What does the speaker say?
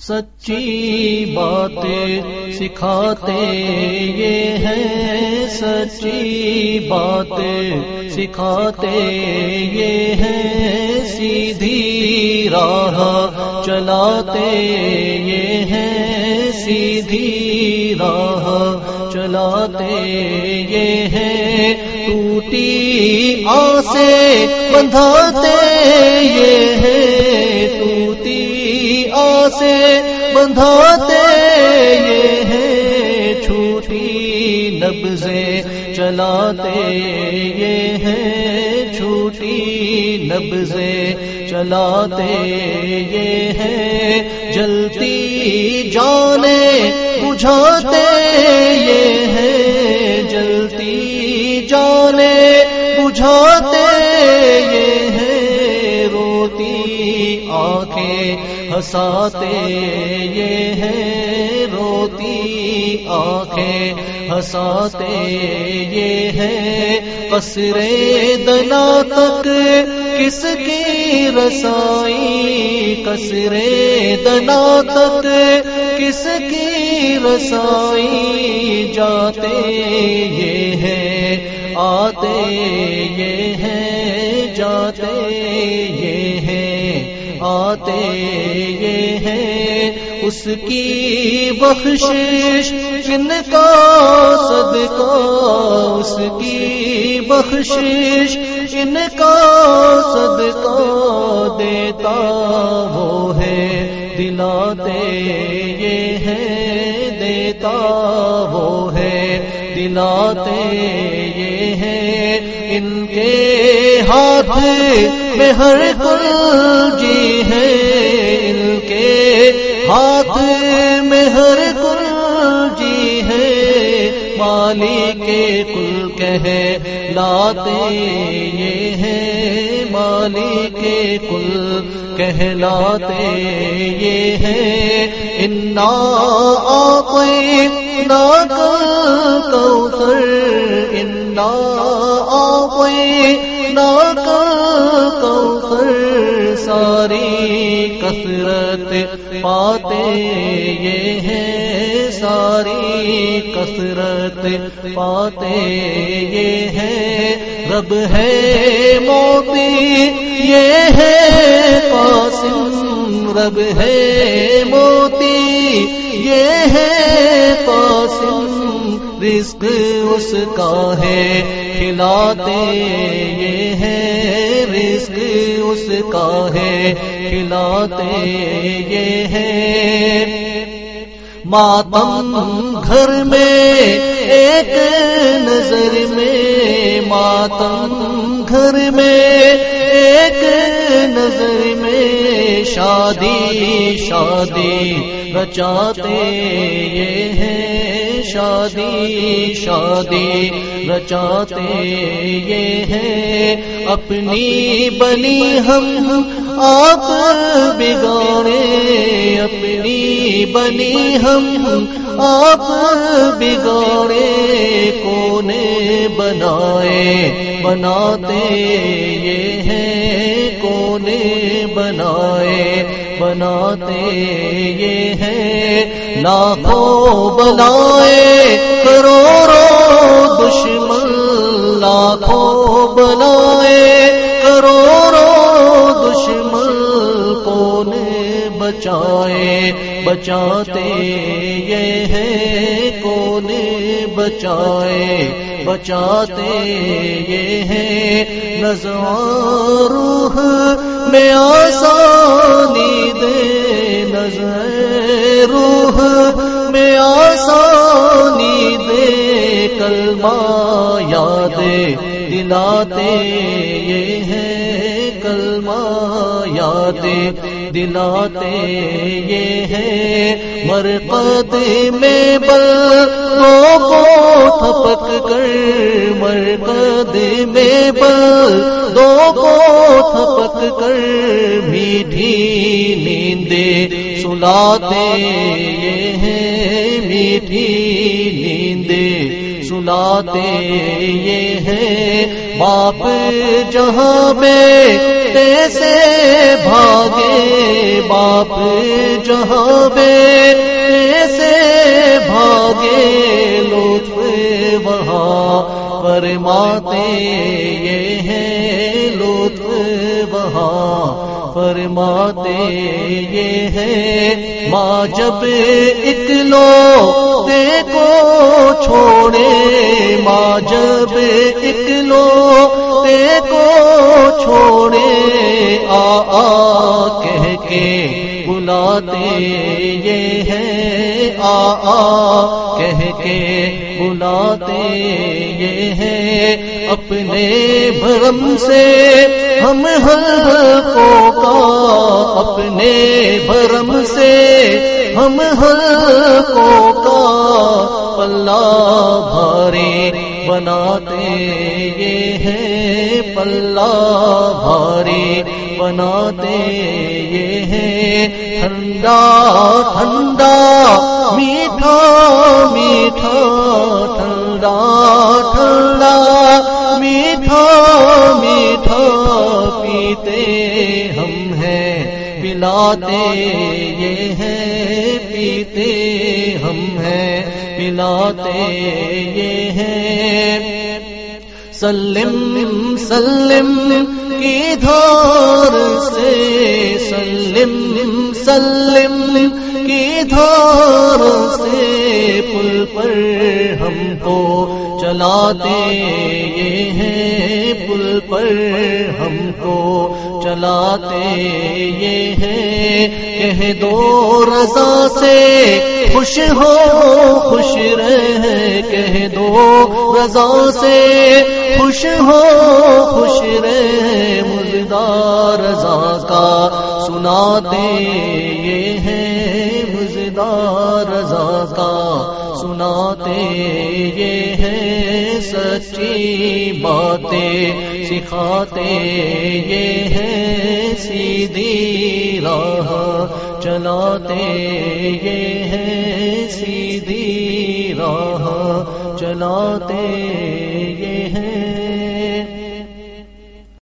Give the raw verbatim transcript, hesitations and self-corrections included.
سچی باتیں سکھاتے یہ ہیں، سچی باتیں سکھاتے یہ ہیں، سیدھی راہ چلاتے یہ ہیں، سیدھی راہ چلاتے یہ ہیں، ٹوٹی آسیں بندھاتے یہ ہیں، ٹوٹی آسیں بندھاتے یہ ہیں، چھوٹی نبضیں چلاتے یہ ہیں، چھوٹی نبضیں چلاتے یہ ہیں، جلتی جانیں بجھاتے یہ ہیں، جلتی جانیں بجھاتے یہ ہیں، روتی آنکھیں ہنساتے یہ ہیں، روتی آنکھیں ہنساتے یہ ہیں، قصر دنا تک کس کی رسائی، قصر دنا تک کس کی رسائی، جاتے یہ ہیں آتے یہ ہیں، جاتے یہ ہیں آتے یہ ہیں، اس کی بخشش جن کا صدقہ، اس کی بخشش جن کا صدقہ، دیتا وہ ہے دلاتے یہ ہیں، دیتا وہ ہے دلاتے یہ ہیں، ان کے ہاتھ میں ہر کنجی ہے، ان کے ہاتھ میں ہر کنجی ہے، مالک کل کہلاتے یہ ہیں، مالک کل کہلاتے یہ ہیں، انا اعطیناک الکوثر، انا اعطیناک الکوثر، ساری کثرت پاتے یہ ہیں، ساری کثرت پاتے یہ ہیں، رب ہے موتی یہ ہے قاسم، رب ہے موتی یہ ہے قاسم، رزق اس کا ہے کھلاتے یہ ہیں، رزق اس کا ہے کھلاتے یہ ہیں، ماتم گھر میں ایک نظر میں، ماتم گھر میں ایک نظر میں، شادی شادی رچاتے یہ ہیں، شادی شادی رچاتے یہ ہیں، اپنی بنی ہم آپ بگاڑے، اپنی بنی ہم آپ بگاڑے، کونے بنائے بناتے یہ ہیں، کونے بنائے بناتے یہ ہیں، لاکھوں بنائے کروڑوں دشمن، لاکھوں بنائے کروڑوں دشمن، کون بچائے بچاتے یہ ہیں، کون بچائے بچاتے یہ ہیں، نزع روح میں آسانی دے، نزع روح میں آسانی دے، کلمہ یاد دلاتے یہ ہیں، کلمہ یاد دلاتے یہ ہیں، مرقد میں بل دو کو تھپک کر، مرقد میں بل دو کو تھپک کر، میٹھی نیندیں سلاتے یہ ہیں، میٹھی نیندیں سلاتے یہ ہیں باپ جہاں بیٹے سے بھاگے، باپ جہاں بیٹے سے بھاگے، لطف وہاں فرماتے یہ ہیں، لطف وہاں فرماتے یہ ہے۔ ماں جب اکلوتے کو چھوڑے، ماں جب اکلوتے کو چھوڑے، آ آ کہہ کے بلاتے یہ ہے، آ آ کہہ کے بلاتے یہ ہے۔ اپنے بھرم سے ہم حلقوں کا، اپنے بھرم سے ہم حلقوں کا پلہ بھاری بناتے یہ ہے، پلہ بھاری بناتے یہ ہے۔ ٹھنڈا ٹھنڈا میٹھا میٹھا، ٹھنڈا ٹھنڈا میٹھا میٹھا پیتے ہم ہیں، پلاتے یہ ہیں، پیتے ہم ہیں، پلاتے یہ ہیں۔ سلم سلم کی دھار سے، سلم سلم کی دھار سے پل پر ہم کو چلاتے یہ ہیں، پل پر ہم کو چلاتے یہ ہیں۔ کہہ دو رضا سے خوش ہو خوش رہ، کہہ دو رضا سے خوش ہو خوش رہ، مزدار رضا کا سناتے یہ ہیں، مزدار رضا کا سناتے یہ ہیں۔ سچی باتیں سکھاتے یہ ہیں، سیدھی راہ چلاتے یہ ہیں، سیدھی راہ چلاتے